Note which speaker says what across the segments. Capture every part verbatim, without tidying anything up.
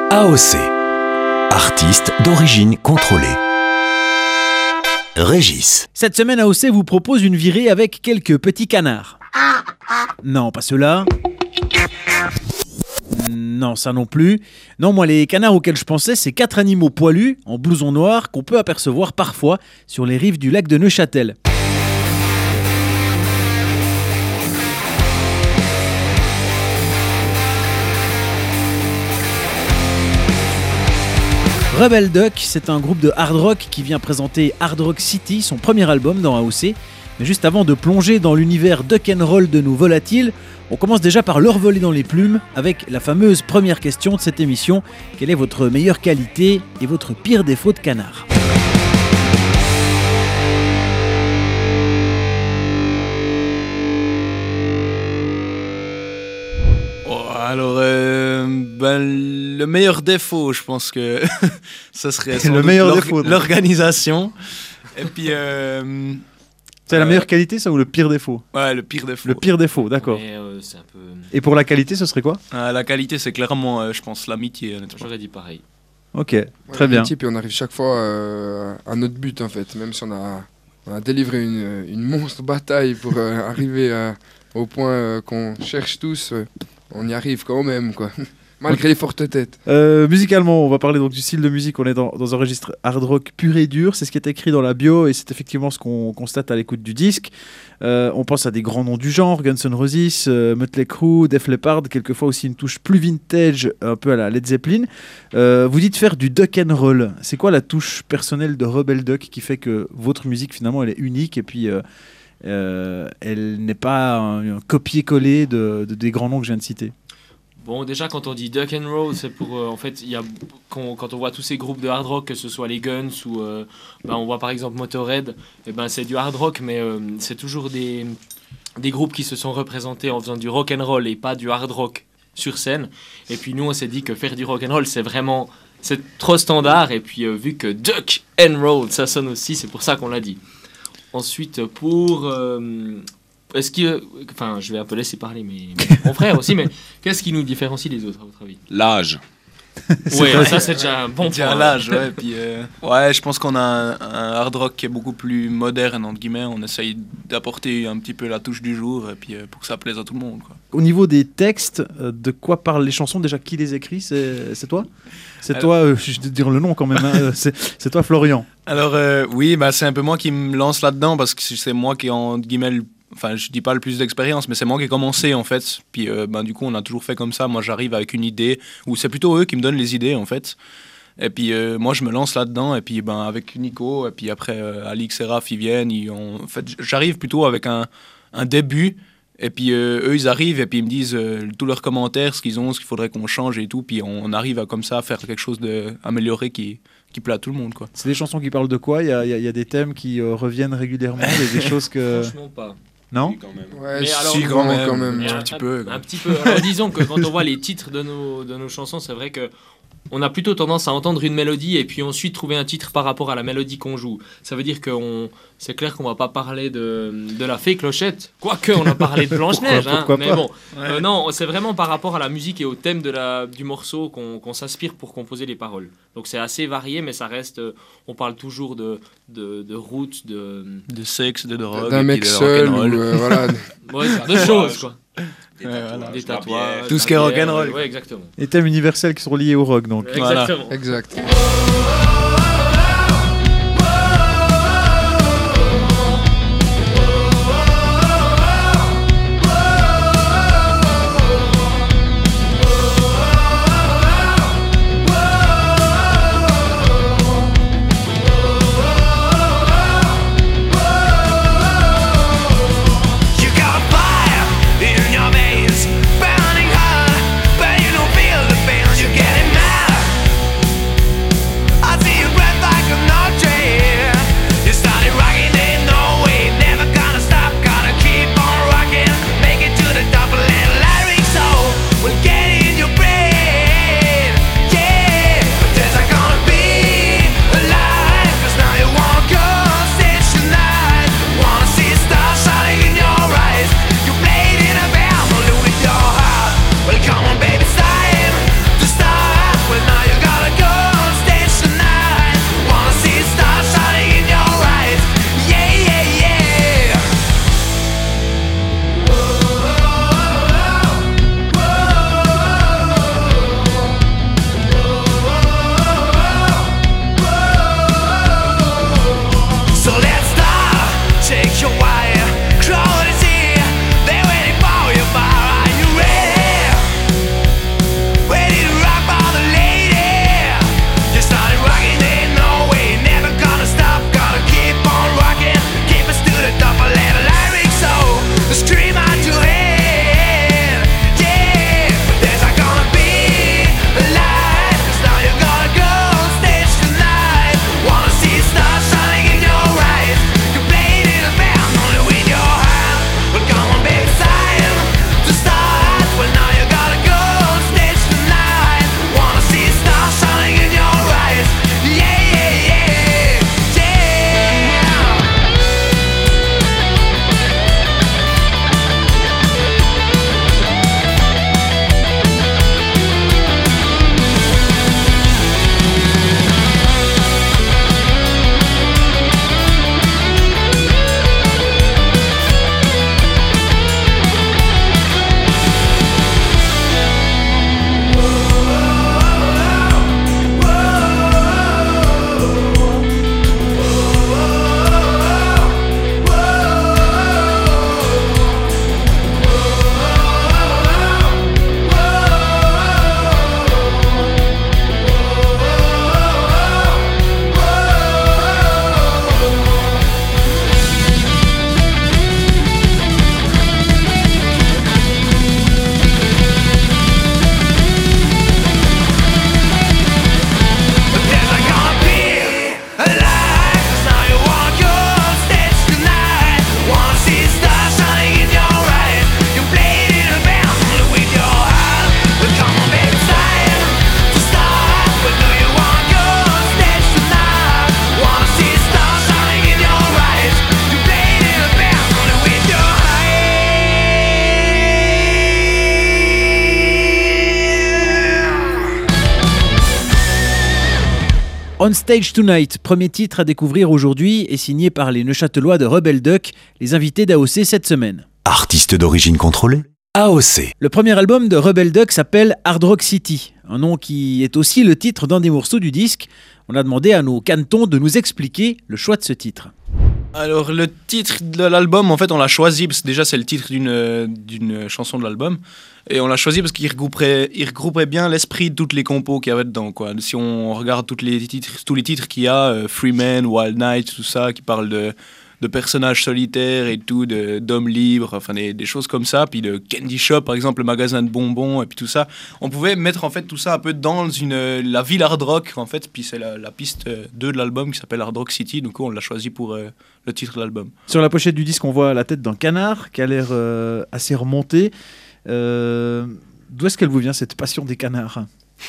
Speaker 1: A O C, artiste d'origine contrôlée. Régis.
Speaker 2: Cette semaine, A O C vous propose une virée avec quelques petits canards. Non, pas ceux-là. Non, ça non plus. Non, moi, les canards auxquels je pensais, c'est quatre animaux poilus, en blouson noir, qu'on peut apercevoir parfois sur les rives du lac de Neuchâtel. Rebel Duck, c'est un groupe de hard rock qui vient présenter Hard Rock City, son premier album dans A O C. Mais juste avant de plonger dans l'univers duck and roll de nos volatiles, on commence déjà par leur voler dans les plumes avec la fameuse première question de cette émission. Quelle est votre meilleure qualité et votre pire défaut de canard ?
Speaker 3: Alors, euh, ben, le meilleur défaut, je pense que ça serait sans
Speaker 2: le
Speaker 3: doute
Speaker 2: meilleur
Speaker 3: l'or-
Speaker 2: défaut, donc.
Speaker 3: l'organisation. Et puis, euh,
Speaker 2: C'est
Speaker 3: euh,
Speaker 2: la meilleure qualité, ça, ou le pire défaut ?
Speaker 3: ouais, le pire défaut.
Speaker 2: Le pire défaut, d'accord.
Speaker 4: Mais euh, c'est un peu.
Speaker 2: Et pour la qualité, ce serait quoi ?
Speaker 3: Ah, la qualité, c'est clairement, euh, je pense, l'amitié. honnêtement.
Speaker 4: J'aurais dit pareil.
Speaker 2: Ok,
Speaker 5: Ouais,
Speaker 2: très bien.
Speaker 5: Et puis on arrive chaque fois euh, à notre but en fait, même si on a, on a délivré une, une monstre bataille pour euh, arriver à- au point euh, qu'on cherche tous, euh, on y arrive quand même quoi, malgré les fortes têtes.
Speaker 2: Euh, musicalement, on va parler donc du style de musique. On est dans, dans un registre hard rock pur et dur. C'est ce qui est écrit dans la bio et c'est effectivement ce qu'on constate à l'écoute du disque. Euh, on pense à des grands noms du genre, Guns N' Roses, euh, Mötley Crüe, Def Leppard, quelquefois aussi une touche plus vintage, un peu à la Led Zeppelin. Euh, vous dites faire du duck and roll. C'est quoi la touche personnelle de Rebel Duck qui fait que votre musique finalement elle est unique et puis euh, euh, elle n'est pas un, un copier-coller de, de- des grands noms que je viens de citer?
Speaker 4: Bon, déjà, quand on dit duck and roll, c'est pour. euh, en fait, il y a, quand, quand on voit tous ces groupes de hard rock, que ce soit les Guns ou. euh, ben, on voit par exemple Motorhead, et ben, c'est du hard rock, mais euh, c'est toujours des, des groupes qui se sont représentés en faisant du rock and roll et pas du hard rock sur scène. Et puis nous, on s'est dit que faire du rock and roll, c'est vraiment. C'est trop standard, et puis euh, vu que duck and roll, ça sonne aussi, c'est pour ça qu'on l'a dit. Ensuite, pour. euh, Est-ce que. Enfin, je vais un peu laisser parler mes, mon frère aussi, mais qu'est-ce qui nous différencie des autres, à votre avis ?
Speaker 3: L'âge.
Speaker 4: Ouais, ça c'est déjà un bon
Speaker 3: Tiens,
Speaker 4: point.
Speaker 3: l'âge, ouais. Puis, euh, ouais, je pense qu'on a un, un hard rock qui est beaucoup plus moderne, entre guillemets. On essaye d'apporter un petit peu la touche du jour et puis, euh, pour que ça plaise à tout le monde, quoi.
Speaker 2: Au niveau des textes, euh, de quoi parlent les chansons? Déjà, qui les écrit? C'est c'est toi? C'est
Speaker 3: Alors-
Speaker 2: toi, euh, je vais te dire le nom quand même, hein, euh, c'est c'est toi Florian.
Speaker 3: Alors, euh, oui, bah, c'est un peu moi qui me lance là-dedans parce que c'est moi qui, entre guillemets, le- enfin, je dis pas le plus d'expérience, mais c'est moi qui ai commencé, en fait. Puis, euh, ben, du coup, on a toujours fait comme ça. Moi, j'arrive avec une idée, ou c'est plutôt eux qui me donnent les idées, en fait. Et puis, euh, moi, je me lance là-dedans, et puis, ben, avec Nico, et puis après, euh, Alix et Raph, ils viennent. Ils ont... En fait, j'arrive plutôt avec un, un début, et puis, euh, eux, ils arrivent, et puis ils me disent euh, tous leurs commentaires, ce qu'ils ont, ce qu'il faudrait qu'on change et tout. Puis, on arrive à, comme ça, à faire quelque chose d'amélioré qui, qui plaît à tout le monde, quoi.
Speaker 2: C'est des chansons qui parlent de quoi? Il y a, il y a- il y a des thèmes qui euh, reviennent régulièrement, des, des choses que...
Speaker 4: Franchement, pas.
Speaker 2: Non?
Speaker 3: Quand même.
Speaker 5: Ouais,
Speaker 4: Mais
Speaker 5: si,
Speaker 4: alors-
Speaker 3: Si,
Speaker 5: quand,
Speaker 3: quand
Speaker 5: même,
Speaker 3: même.
Speaker 5: quand même.
Speaker 3: Mais
Speaker 4: un,
Speaker 3: un petit peu, quoi.
Speaker 4: Un petit peu. Alors, disons que quand on voit les titres de nos, de nos chansons, c'est vrai que on a plutôt tendance à entendre une mélodie et puis ensuite trouver un titre par rapport à la mélodie qu'on joue. Ça veut dire que on, c'est clair qu'on va pas parler de, de la fée Clochette, quoique on a parlé de Blanche-Neige.
Speaker 2: Pourquoi-
Speaker 4: hein,
Speaker 2: pourquoi
Speaker 4: mais
Speaker 2: pas.
Speaker 4: bon, euh, non, c'est vraiment par rapport à la musique et au thème de la, du morceau qu'on, qu'on s'inspire pour composer les paroles. Donc c'est assez varié, mais ça reste. euh, On parle toujours de, de, de route, de,
Speaker 3: De sexe, de drogue,
Speaker 5: D'un
Speaker 3: et
Speaker 5: mec
Speaker 3: puis de
Speaker 5: seul, ou
Speaker 3: rock'n'roll.
Speaker 5: euh, voilà.
Speaker 4: ouais, de choses, quoi.
Speaker 3: Ouais, voilà.
Speaker 4: Des tatouages.
Speaker 3: Tout ce qui est
Speaker 4: la bière,
Speaker 3: rock'n'roll.
Speaker 4: Ouais, exactement.
Speaker 2: Les thèmes universels qui sont liés au rock, donc.
Speaker 3: Voilà.
Speaker 4: Exactement.
Speaker 5: Exact.
Speaker 6: You got fire in your veins, burning hot, but you don't feel the pain. You're getting mad. I
Speaker 2: On Stage Tonight, premier titre à découvrir aujourd'hui et signé par les Neuchâtelois de Rebel Duck, les invités d'A O C cette semaine.
Speaker 1: Artiste d'origine contrôlée, A O C.
Speaker 2: Le premier album de Rebel Duck s'appelle Hard Rock City, un nom qui est aussi le titre d'un des morceaux du disque. On a demandé à nos cannetons de nous expliquer le choix de ce titre.
Speaker 3: Alors le titre de l'album, en fait, on l'a choisi parce que déjà c'est le titre d'une d'une chanson de l'album et on l'a choisi parce qu'il regrouperait il regrouperait bien l'esprit de toutes les compos qu'il y avait dedans, quoi. Si on regarde toutes les titres, tous les titres qu'il y a, euh, Freeman, Wild Night, tout ça, qui parlent de de personnages solitaires et tout, de, d'hommes libres, enfin des, des choses comme ça, puis de Candy Shop par exemple, le magasin de bonbons, et puis tout ça. On pouvait mettre en fait tout ça un peu dans une, la ville hard rock en fait, puis c'est la, la piste deux de l'album qui s'appelle Hard Rock City, donc on l'a choisi pour euh, le titre de l'album.
Speaker 2: Sur la pochette du disque, on voit la tête d'un canard qui a l'air euh, assez remontée. Euh, d'où est-ce qu'elle vous vient cette passion des canards ?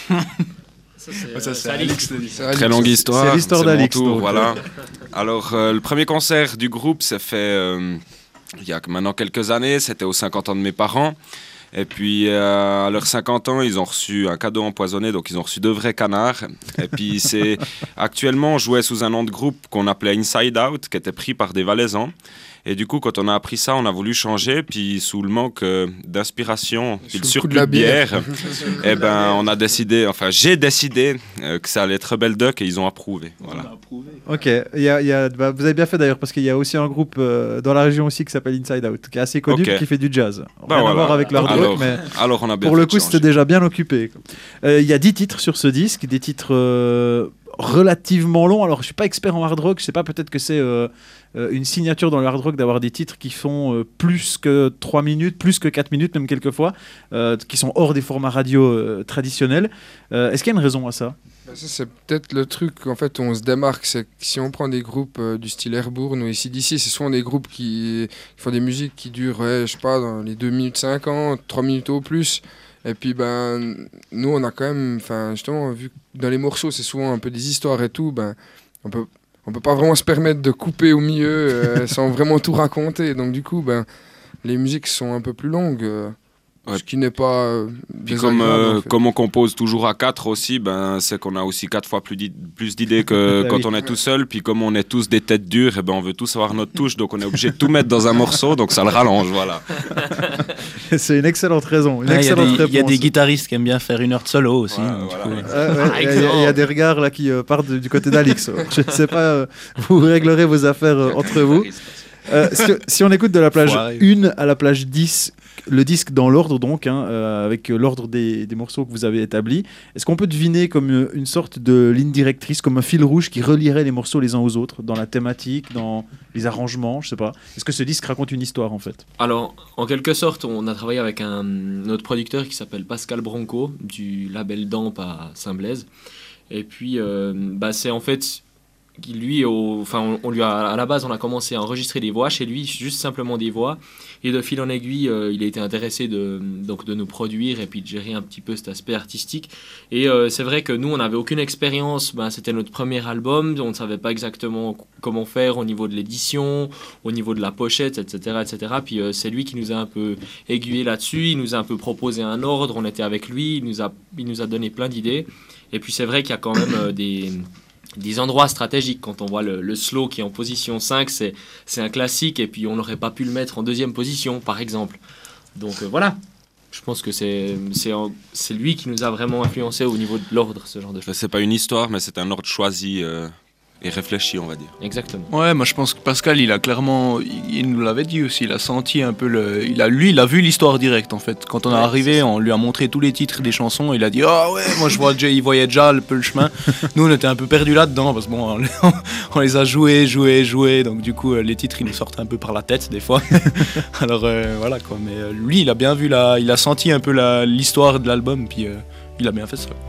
Speaker 4: Ça, c'est,
Speaker 3: Ouais, ça,
Speaker 4: euh,
Speaker 3: c'est
Speaker 4: c'est Alix.
Speaker 3: Alix.
Speaker 5: C'est Alix.
Speaker 7: Très longue histoire.
Speaker 2: C'est l'histoire
Speaker 7: mon
Speaker 2: d'Alix,
Speaker 7: tour,
Speaker 2: donc.
Speaker 7: voilà. Alors, euh, le premier concert du groupe s'est fait euh, il y a maintenant quelques années. C'était aux cinquante ans de mes parents. Et puis, euh, à leurs cinquante ans, ils ont reçu un cadeau empoisonné. Donc, ils ont reçu deux vrais canards. Et puis, c'est actuellement, on jouait sous un nom de groupe qu'on appelait Inside Out, qui était pris par des Valaisans. Et du coup, quand on a appris ça, on a voulu changer. Puis, sous le manque euh, d'inspiration, puis le
Speaker 5: Sous le coup
Speaker 7: surplus
Speaker 5: de
Speaker 7: de
Speaker 5: la bière.
Speaker 7: bière, eh ben, on a décidé, enfin, j'ai décidé euh, que ça allait être Rebel Duck et ils ont approuvé. Voilà.
Speaker 2: Ok, il y a, il y a, bah, vous avez bien fait d'ailleurs parce qu'il y a aussi un groupe euh, dans la région aussi qui s'appelle Inside Out, qui est assez connu,
Speaker 7: Ok.
Speaker 2: qui fait du jazz. Rien
Speaker 7: Bah
Speaker 2: à
Speaker 7: voilà.
Speaker 2: voir avec l'hard rock,
Speaker 7: alors,
Speaker 2: mais
Speaker 7: alors, on a bien
Speaker 2: pour
Speaker 7: fait
Speaker 2: le
Speaker 7: de
Speaker 2: coup
Speaker 7: changer.
Speaker 2: c'était déjà bien occupé. Euh, Il y a dix titres sur ce disque, des titres euh, relativement longs. Alors je suis pas expert en hard rock, je sais pas, peut-être que c'est euh, euh, une signature dans le hard rock d'avoir des titres qui font euh, plus que trois minutes, plus que quatre minutes même quelquefois, euh, qui sont hors des formats radio euh, traditionnels. Euh, Est-ce qu'il y a une raison à ça ?
Speaker 5: Bah, ça, c'est peut-être le truc, en fait, où on se démarque. C'est que si on prend des groupes euh, du style Airborne ou A C D C, c'est souvent des groupes qui, qui font des musiques qui durent, ouais, je sais pas, dans les deux minutes cinquante, trois minutes au plus. Et puis, ben, nous, on a quand même, enfin, justement, vu que dans les morceaux, c'est souvent un peu des histoires et tout, ben, on peut, on peut pas vraiment se permettre de couper au milieu euh, sans vraiment tout raconter. Donc, du coup, ben, les musiques sont un peu plus longues. euh,
Speaker 7: Ouais.
Speaker 5: Ce qui n'est pas euh,
Speaker 7: Puis comme,
Speaker 5: désagréable,
Speaker 7: euh,
Speaker 5: en fait.
Speaker 7: comme on compose toujours à quatre aussi, ben, c'est qu'on a aussi quatre fois plus, d'i- plus d'idées que
Speaker 2: Ah
Speaker 7: quand
Speaker 2: oui.
Speaker 7: on est tout seul. Puis comme on est tous des têtes dures, eh ben, on veut tous avoir notre touche, donc on est obligé de tout mettre dans un morceau, donc ça le rallonge, voilà.
Speaker 2: C'est une excellente raison, une
Speaker 3: Ouais, Il y, a
Speaker 2: excellente
Speaker 3: des- il y a
Speaker 2: réponse.
Speaker 3: des guitarristes qui aiment bien faire une heure de solo aussi.
Speaker 7: Ouais,
Speaker 3: donc, du
Speaker 7: voilà.
Speaker 3: coup,
Speaker 2: Ouais, ouais,
Speaker 4: Par
Speaker 2: il y a- il y, a- il y a des regards là qui euh, partent du côté d'Alix. Je ne sais pas, euh, vous réglerez vos affaires euh, entre vous. Euh, si, si on écoute de la plage
Speaker 3: Foiré.
Speaker 2: un à la plage dix, le disque dans l'ordre donc, hein, euh, avec l'ordre des, des morceaux que vous avez établis, est-ce qu'on peut deviner comme euh, une sorte de ligne directrice, comme un fil rouge qui relierait les morceaux les uns aux autres, dans la thématique, dans les arrangements, je sais pas. Est-ce que ce disque raconte une histoire en fait ?
Speaker 4: Alors, en quelque sorte, on a travaillé avec un notre producteur qui s'appelle Pascal Branco du label Damp à Saint-Blaise. Et puis, euh, bah, c'est en fait qui, lui, au, enfin, on, on lui a à la base, on a commencé à enregistrer des voix chez lui, juste simplement des voix. Et de fil en aiguille, euh, il a été intéressé de donc de nous produire et puis de gérer un petit peu cet aspect artistique. Et euh, c'est vrai que nous, on n'avait aucune expérience. Ben, c'était notre premier album, on ne savait pas exactement comment faire au niveau de l'édition, au niveau de la pochette, et cetera, et cetera. Puis euh, c'est lui qui nous a un peu aiguillé là-dessus. Il nous a un peu proposé un ordre. On était avec lui. Il nous a il nous a donné plein d'idées. Et puis c'est vrai qu'il y a quand même euh, des des endroits stratégiques. Quand on voit le, le slow qui est en position cinq, c'est, c'est un classique, et puis on n'aurait pas pu le mettre en deuxième position, par exemple. Donc euh, voilà, je pense que c'est, c'est, en- c'est lui qui nous a vraiment influencé au niveau de l'ordre, ce genre de choses.
Speaker 7: C'est pas une histoire, mais c'est un ordre choisi euh, et réfléchi, on va dire.
Speaker 4: Exactement.
Speaker 3: Ouais, moi je pense que Pascal, il a clairement, il, il nous l'avait dit aussi, il a senti un peu le, il a, lui, il a vu l'histoire directe en fait. Quand on est
Speaker 4: Ouais,
Speaker 3: arrivé,
Speaker 4: c'est ça.
Speaker 3: on lui a montré tous les titres des chansons, il a dit ah ouais, moi je vois déjà, il voyait déjà un peu le chemin. Nous on était un peu perdus là-dedans parce que bon, on, les- on les a joués, joués, joués, donc du coup euh, les titres ils nous sortaient un peu par la tête des fois. Alors euh, voilà quoi, mais euh, lui il a bien vu la, il a senti un peu la, l'histoire de l'album, puis euh, il a bien fait ça.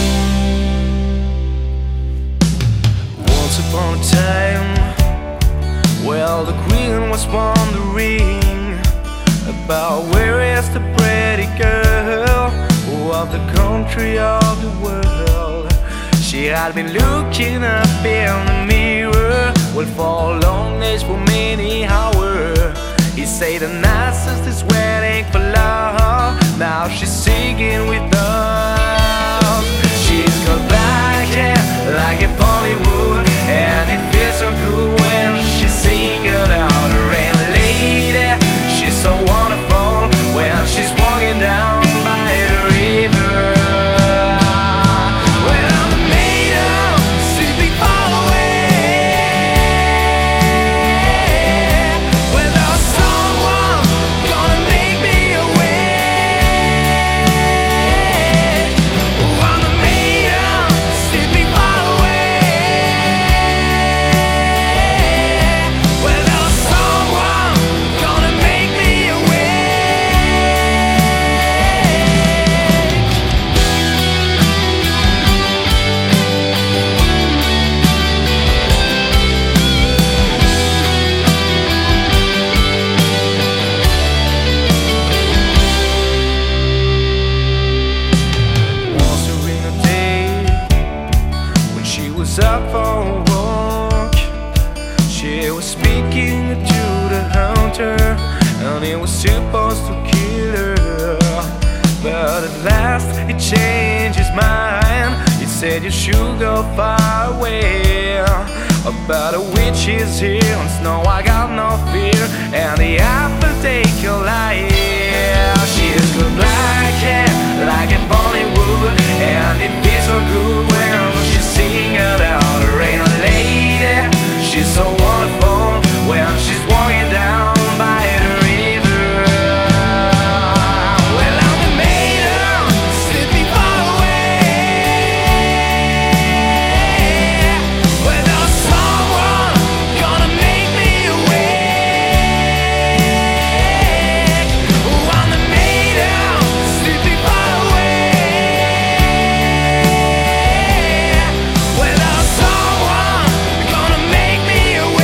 Speaker 6: Once upon a time, Well, the queen was wondering about where is the pretty girl of the country of the world. She had been looking up in the mirror, well, for long days, for many hours. He said the nicest is waiting for love. Now she's singing with us. She's got black hair like a Bollywood, and it feels so good when she's singing out her rain lady. She's so wonderful when she's walking down by the river. Well, I'm made of sleeping far away. Well, there's someone gonna make me awake. Oh, I'm made of sleeping far away. Well, there's someone gonna make me Was there in a day when she was up for a walk? She was speaking to the hunter, and he was supposed to kill her. But at last he changed his mind. He said you should go far away. But a witch is here, and Snow I got no fear, and the apple take your life. She's got black hair like a Bollywood, and it feels so good when she's singing out her rain lady. She's so wonderful when she's walking down by the river. Well, I'm made of sleeping far away. Well, there's someone gonna make me awake. Oh, I'm made of sleeping far away. Well, there's someone gonna make me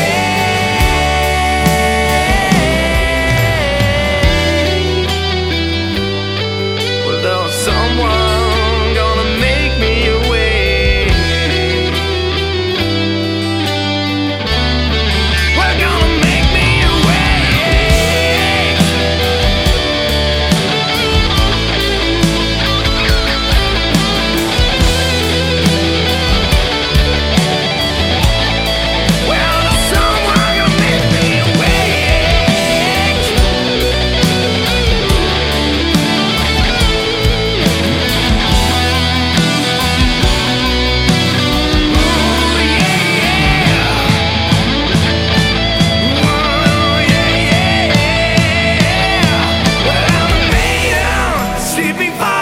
Speaker 6: awake. Well, there's someone gonna make me awake. We're gonna make me awake. Well, there's someone gonna make me awake. Ooh, yeah. Ooh, yeah, yeah. Well, I'm made of sleeping far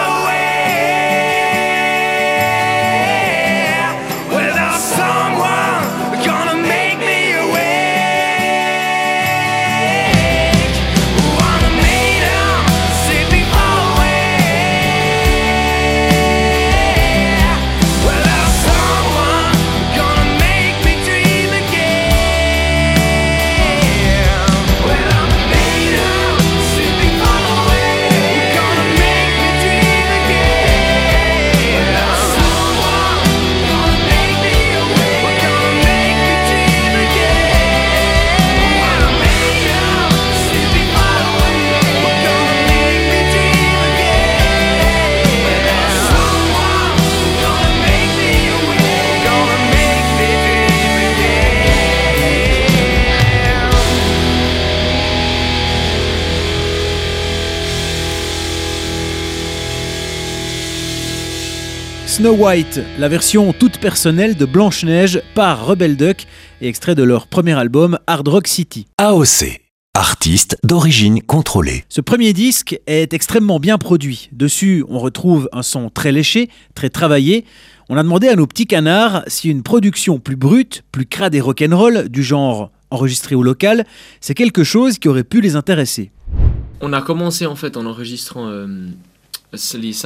Speaker 6: away. Well, there's someone gonna make me awake. Ooh, I'm made of sleeping far away. Well, there's someone gonna make me dream again. Well, I'm made of sleeping far away. Gonna make me dream again. Well, there's someone gonna make me awake. We're gonna make me dream again. Well, I'm made of sleeping far away. We're gonna make me dream again. Well, there's someone gonna make me awake. Gonna make me dream again.
Speaker 2: Snow White, la version toute personnelle de Blanche-Neige par Rebel Duck et extrait de leur premier album Hard Rock City.
Speaker 1: A O C, artiste d'origine contrôlée.
Speaker 2: Ce premier disque est extrêmement bien produit. Dessus, on retrouve un son très léché, très travaillé. On a demandé à nos petits canards si une production plus brute, plus crade et rock'n'roll, du genre enregistré au local, c'est quelque chose qui aurait pu les intéresser.
Speaker 4: On a commencé en fait en enregistrant euh, les cinq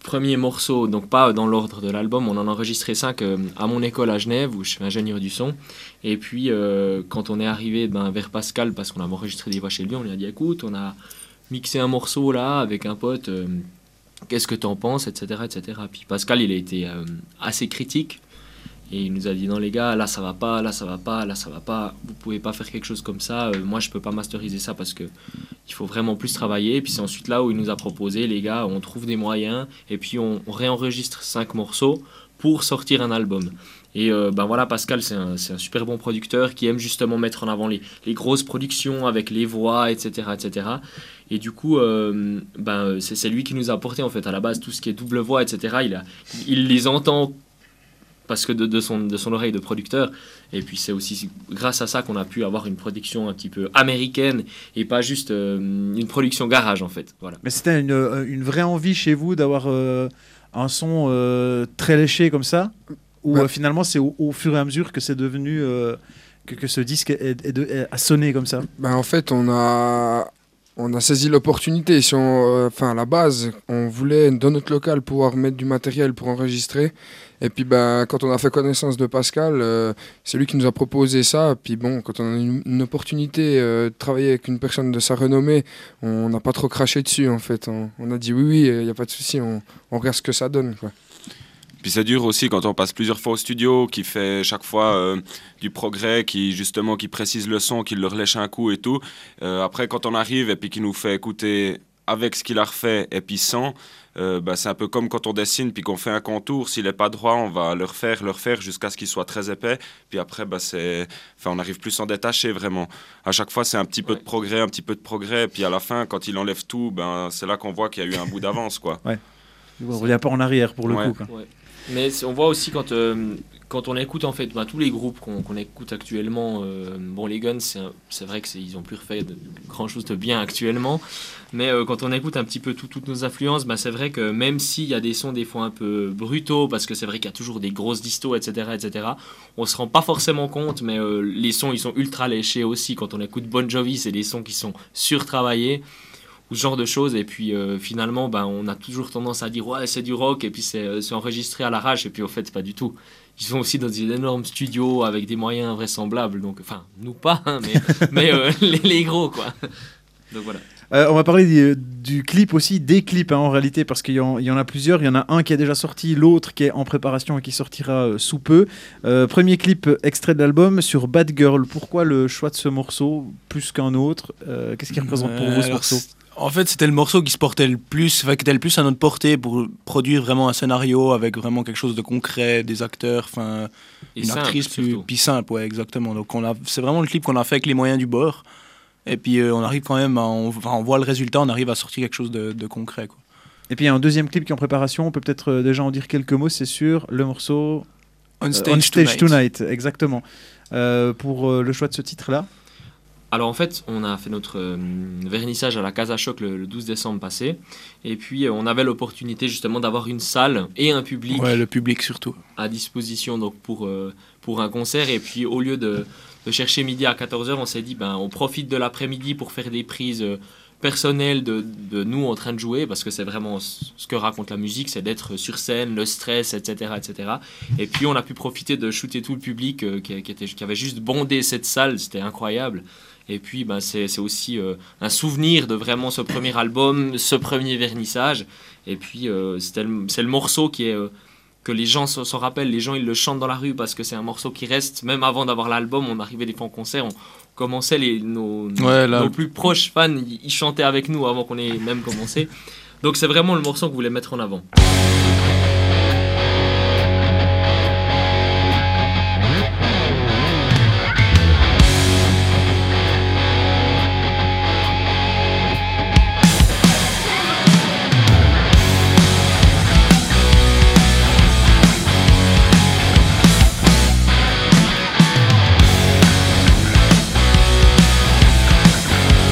Speaker 4: premiers morceaux, donc pas dans l'ordre de l'album, on en a enregistré cinq euh, à mon école à Genève où je suis ingénieur du son. Et puis euh, quand on est arrivé ben, vers Pascal, parce qu'on avait enregistré des voix chez lui, on lui a dit écoute, on a mixé un morceau là avec un pote, euh, qu'est-ce que t'en penses, et cetera, et cetera. Puis Pascal, il a été euh, assez critique. Et il nous a dit non les gars, là ça va pas, là ça va pas, là ça va pas, vous pouvez pas faire quelque chose comme ça, euh, moi je peux pas masteriser ça parce que il faut vraiment plus travailler. Et puis c'est ensuite là où il nous a proposé les gars, on trouve des moyens et puis on, on réenregistre cinq morceaux pour sortir un album. Et euh, ben voilà, Pascal c'est un, c'est un super bon producteur qui aime justement mettre en avant les, les grosses productions avec les voix, et cetera, et cetera. Et du coup, euh, ben c'est, c'est lui qui nous a apporté en fait à la base tout ce qui est double voix, et cetera. Il a, il les entend parce que de, de, son, de son oreille de producteur. Et puis c'est aussi grâce à ça qu'on a pu avoir une production un petit peu américaine et pas juste euh, une production garage en fait. Voilà.
Speaker 2: Mais c'était une, une vraie envie chez vous d'avoir euh, un son euh, très léché comme ça, ou
Speaker 5: ouais.
Speaker 2: euh, finalement c'est au, au fur et à mesure que c'est devenu euh, que, que ce disque est, est de, est, a sonné comme ça?
Speaker 5: Ben, en fait, on a, on a saisi l'opportunité. Si on, enfin, à la base, on voulait dans notre local pouvoir mettre du matériel pour enregistrer. Et puis ben, quand on a fait connaissance de Pascal, euh, c'est lui qui nous a proposé ça. Puis bon, quand on a une, une opportunité euh, de travailler avec une personne de sa renommée, on n'a pas trop craché dessus en fait. On, on a dit oui, oui, il n'y a pas de souci, on, on regarde ce que ça donne, quoi.
Speaker 7: Puis c'est dur aussi quand on passe plusieurs fois au studio, qui fait chaque fois euh, du progrès, qui justement qui précise le son, qui le relèche un coup et tout. Euh, après quand on arrive et puis qui nous fait écouter avec ce qu'il a refait et puis sans, euh, bah, c'est un peu comme quand on dessine puis qu'on fait un contour. S'il n'est pas droit, on va le refaire, le refaire jusqu'à ce qu'il soit très épais. Puis après, bah, c'est... enfin, on n'arrive plus à s'en détacher vraiment. À chaque fois, c'est un petit peu
Speaker 4: Ouais.
Speaker 7: de progrès, un petit peu de progrès. Puis à la fin, quand il enlève tout, ben, c'est là qu'on voit qu'il y a eu un bout d'avance, quoi.
Speaker 2: On ne revient pas en arrière pour le
Speaker 7: Ouais.
Speaker 2: coup, quoi.
Speaker 4: Ouais. Mais on voit aussi quand, euh, quand on écoute en fait ben, tous les groupes qu'on, qu'on écoute actuellement, euh, bon les Guns c'est, un, c'est vrai qu'ils ont plus refait de, de grand chose de bien actuellement, mais euh, quand on écoute un petit peu tout, toutes nos influences, ben, c'est vrai que même s'il y a des sons des fois un peu brutaux, parce que c'est vrai qu'il y a toujours des grosses distos, et cetera, et cetera, on se rend pas forcément compte, mais euh, les sons ils sont ultra léchés aussi. Quand on écoute Bon Jovi, c'est des sons qui sont surtravaillés, ou ce genre de choses. Et puis euh, finalement ben, on a toujours tendance à dire ouais c'est du rock et puis c'est, euh, c'est enregistré à l'arrache, et puis au fait c'est pas du tout. Ils sont aussi dans des énormes studios avec des moyens invraisemblables, donc enfin nous pas hein, mais, mais euh, les, les gros quoi. Donc voilà.
Speaker 2: Euh, on va parler du, du clip aussi, des clips hein, en réalité, parce qu'il y en, il y en a plusieurs. Il y en a un qui est déjà sorti, l'autre qui est en préparation et qui sortira euh, sous peu. Euh, premier clip extrait de l'album sur Bad Girl. Pourquoi le choix de ce morceau plus qu'un autre? euh, Qu'est-ce qu'il représente pour vous ce
Speaker 3: Alors,
Speaker 2: morceau?
Speaker 3: En fait, c'était le morceau qui se portait le plus, enfin, qui était le plus à notre portée pour produire vraiment un scénario avec vraiment quelque chose de concret, des acteurs, enfin,
Speaker 4: Et
Speaker 3: une
Speaker 4: simple,
Speaker 3: actrice plus,
Speaker 4: surtout.
Speaker 3: plus simple, ouais, exactement. Donc on a, c'est vraiment le clip qu'on a fait avec les moyens du bord. Et puis euh, on arrive quand même, à, on, enfin, on voit le résultat, on arrive à sortir quelque chose de, de concret, quoi.
Speaker 2: Et puis il y a un deuxième clip qui est en préparation. On peut peut-être euh, déjà en dire quelques mots. C'est sur le morceau
Speaker 3: On
Speaker 2: euh,
Speaker 3: Stage,
Speaker 2: On Stage
Speaker 3: Tonight.
Speaker 2: Tonight. Exactement. Euh, pour euh, le choix de ce titre-là.
Speaker 4: Alors en fait, on a fait notre euh, vernissage à la Casa Choc le, le douze décembre passé, et puis euh, on avait l'opportunité justement d'avoir une salle et un public
Speaker 3: Ouais, le public surtout.
Speaker 4: à disposition donc pour, euh, pour un concert. Et puis au lieu de, de chercher midi à quatorze heures, on s'est dit ben, on profite de l'après-midi pour faire des prises euh, personnelles de, de nous en train de jouer, parce que c'est vraiment ce que raconte la musique, c'est d'être sur scène, le stress, et cetera, et cetera. Et puis on a pu profiter de shooter tout le public euh, qui, qui, était, qui avait juste bondé cette salle, c'était incroyable. Et puis ben, c'est, c'est aussi euh, un souvenir de vraiment ce premier album, ce premier vernissage. Et puis euh, c'était le, c'est le morceau qui est, euh, que les gens s'en, s'en rappellent, les gens ils le chantent dans la rue, parce que c'est un morceau qui reste, même avant d'avoir l'album, on arrivait des fois en concert, on commençait, les, nos,
Speaker 3: Ouais, là-
Speaker 4: nos plus proches fans, ils, ils chantaient avec nous avant qu'on ait même commencé. Donc c'est vraiment le morceau qu'on voulait mettre en avant.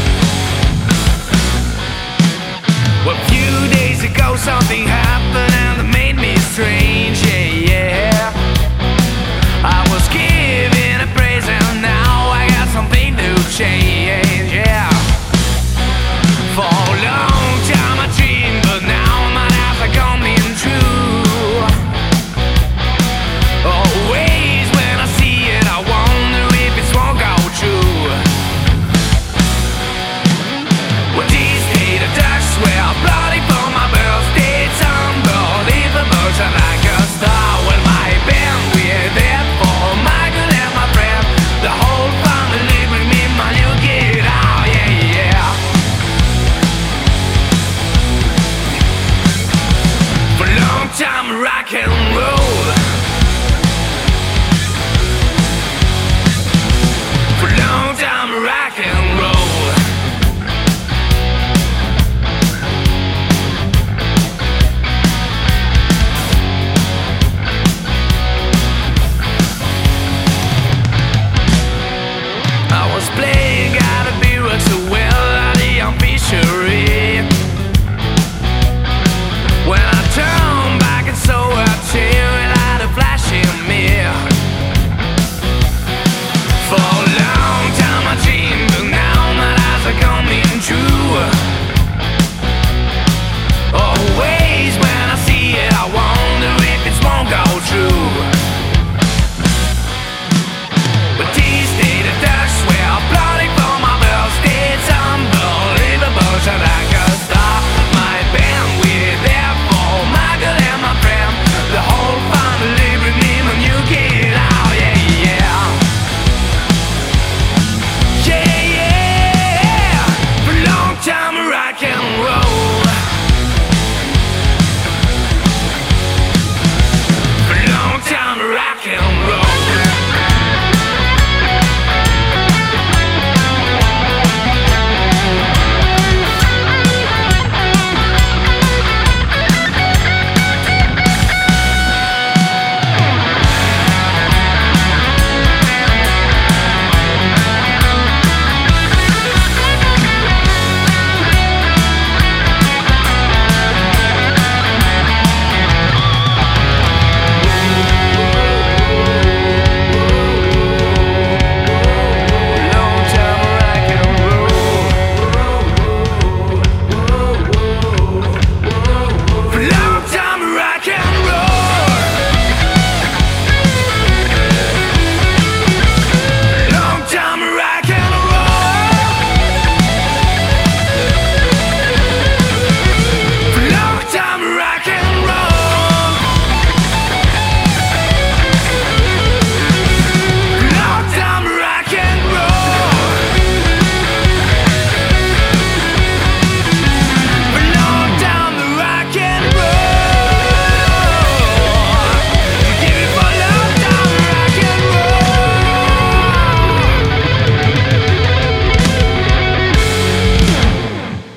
Speaker 6: Well, a few days ago something happened and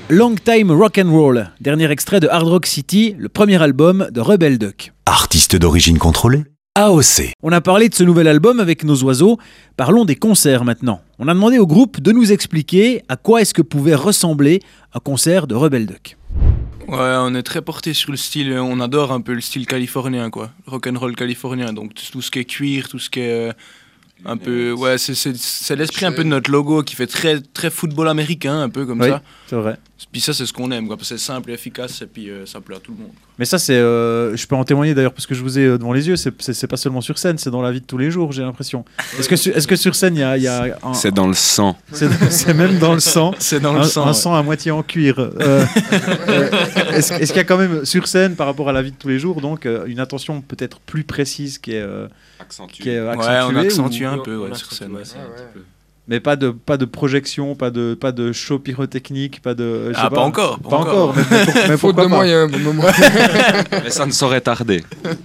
Speaker 2: Long Time Rock'n'Roll, dernier extrait de Hard Rock City, le premier album de Rebel Duck.
Speaker 1: Artiste d'origine contrôlée, A O C.
Speaker 2: On a parlé de ce nouvel album avec nos oiseaux, parlons des concerts maintenant. On a demandé au groupe de nous expliquer à quoi est-ce que pouvait ressembler un concert de Rebel Duck.
Speaker 3: Ouais, on est très porté sur le style, on adore un peu le style californien, quoi. Rock'n'roll californien, donc tout ce qui est cuir, tout ce qui est... Euh, un peu, ouais, c'est, c'est, c'est l'esprit un peu de notre logo qui fait très, très football américain, un peu comme
Speaker 2: Oui,
Speaker 3: ça.
Speaker 2: c'est vrai.
Speaker 3: Puis ça, c'est ce qu'on aime, quoi, parce que c'est simple et efficace, et puis euh, ça plaît à tout le monde.
Speaker 2: Mais ça, c'est, euh, je peux en témoigner d'ailleurs parce que je vous ai euh, devant les yeux. C'est, c'est, c'est pas seulement sur scène, c'est dans la vie de tous les jours, j'ai l'impression. Est-ce que, su- est-ce que sur scène, il y a, il y a un-
Speaker 7: C'est dans le sang.
Speaker 2: c'est, c'est même dans le sang.
Speaker 3: C'est dans
Speaker 2: un,
Speaker 3: le sang.
Speaker 2: un
Speaker 3: ouais.
Speaker 2: sang à moitié en cuir. Euh, euh, est-ce, est-ce qu'il y a quand même sur scène, par rapport à la vie de tous les jours, donc euh, une attention peut-être plus précise qui est, euh, qui est
Speaker 7: Accentué.
Speaker 2: euh,
Speaker 3: Ouais,
Speaker 2: accentuée
Speaker 3: on accentue
Speaker 2: ou-
Speaker 3: un peu,
Speaker 4: On
Speaker 3: ouais,
Speaker 4: a
Speaker 3: sur
Speaker 4: sorti,
Speaker 3: scène.
Speaker 4: ouais,
Speaker 3: Ouais.
Speaker 4: c'est un
Speaker 5: Ah,
Speaker 4: petit
Speaker 5: ouais.
Speaker 4: peu.
Speaker 2: Mais pas de, pas de projection, pas de, pas de show pyrotechnique, pas de. je sais
Speaker 3: Ah, pas encore,
Speaker 2: Pas
Speaker 3: pas
Speaker 2: encore,
Speaker 3: encore.
Speaker 2: mais, mais pour- mais
Speaker 5: Faute
Speaker 2: pourquoi
Speaker 5: de
Speaker 2: pas.
Speaker 5: moyens pour le moment.
Speaker 7: Mais ça ne saurait tarder.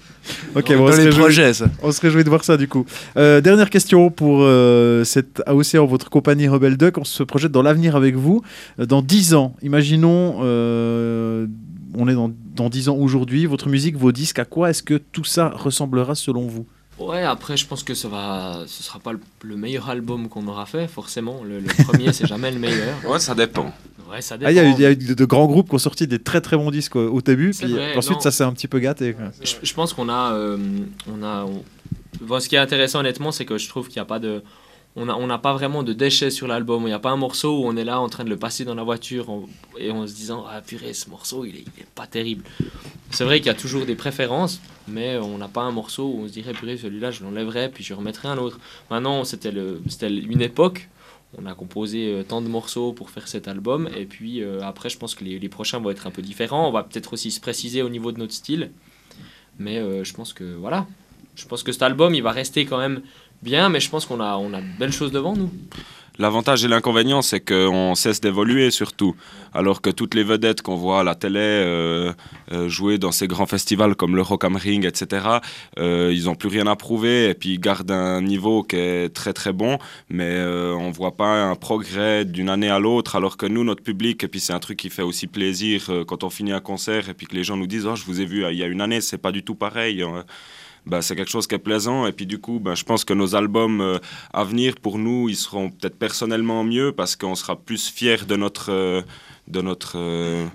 Speaker 2: Ok,
Speaker 3: Dans
Speaker 2: bon, on, se
Speaker 3: les
Speaker 2: réjouit,
Speaker 3: projets, ça.
Speaker 2: on se réjouit de voir ça du coup. Euh, dernière question pour euh, cette A O C en votre compagnie Rebel Duck. On se projette dans l'avenir avec vous. Euh, Dans dix ans, imaginons, euh, on est dans, dans dix ans aujourd'hui, votre musique, vos disques, à quoi est-ce que tout ça ressemblera selon vous ?
Speaker 4: Ouais, après, je pense que ça va, ce sera pas le, le meilleur album qu'on aura fait, forcément. Le, le premier, c'est jamais le meilleur.
Speaker 7: Ouais, ça dépend.
Speaker 4: Ouais, ça
Speaker 2: Ah, il y a eu,
Speaker 4: dépend.
Speaker 2: il y a eu de, de grands groupes qui ont sorti des très très bons disques au, au début,
Speaker 4: C'est
Speaker 2: puis
Speaker 4: vrai,
Speaker 2: ensuite
Speaker 4: non.
Speaker 2: ça s'est un petit peu gâté. quoi.
Speaker 4: Je, je pense qu'on a, euh, on a, on- bon, ce qui est intéressant honnêtement, c'est que je trouve qu'il n'y a pas de, on a, on n'a pas vraiment de déchets sur l'album. Il n'y a pas un morceau où on est là en train de le passer dans la voiture en- et en se disant ah purée, ce morceau il est, il est pas terrible. C'est vrai qu'il y a toujours des préférences, mais on n'a pas un morceau où on se dirait purée, celui-là je l'enlèverais puis je remettrais un autre. Maintenant c'était le, c'était une époque. On a composé euh, tant de morceaux pour faire cet album et puis euh, après je pense que les, les prochains vont être un peu différents. On va peut-être aussi se préciser au niveau de notre style. Mais euh, je pense que voilà, je pense que cet album il va rester quand même bien, mais je pense qu'on a, on a de belles choses devant nous.
Speaker 7: L'avantage et l'inconvénient, c'est qu'on cesse d'évoluer surtout. Alors que toutes les vedettes qu'on voit à la télé euh, euh, jouer dans ces grands festivals comme le Rock am Ring, et cetera, euh, ils n'ont plus rien à prouver et puis ils gardent un niveau qui est très très bon, mais euh, on ne voit pas un progrès d'une année à l'autre. Alors que nous, notre public, et puis c'est un truc qui fait aussi plaisir euh, quand on finit un concert et puis que les gens nous disent « Oh, je vous ai vu il y a une année, c'est pas du tout pareil. » Bah, c'est quelque chose qui est plaisant et puis du coup bah, je pense que nos albums euh, à venir pour nous ils seront peut-être personnellement mieux parce qu'on sera plus fiers de notre euh, de notre euh,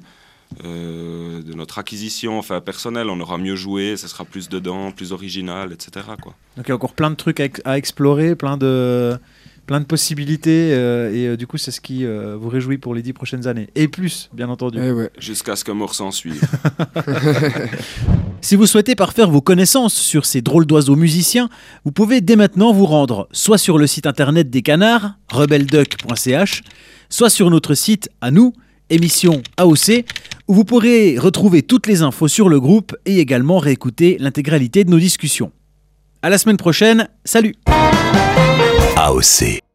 Speaker 7: euh, de notre acquisition enfin personnelle, on aura mieux joué, ça sera plus dedans, plus original, etc. quoi.
Speaker 2: Donc il y a encore plein de trucs à, ex- à explorer, plein de, plein de possibilités euh, et euh, du coup c'est ce qui euh, vous réjouit pour les dix prochaines années. Et plus, bien entendu.
Speaker 5: Eh ouais.
Speaker 7: Jusqu'à ce que mort s'en suive.
Speaker 2: Si vous souhaitez parfaire vos connaissances sur ces drôles d'oiseaux musiciens, vous pouvez dès maintenant vous rendre soit sur le site internet des Canards, rebelduck point c h, soit sur notre site à nous, émission A O C, où vous pourrez retrouver toutes les infos sur le groupe et également réécouter l'intégralité de nos discussions. À la semaine prochaine, salut!
Speaker 1: A O C.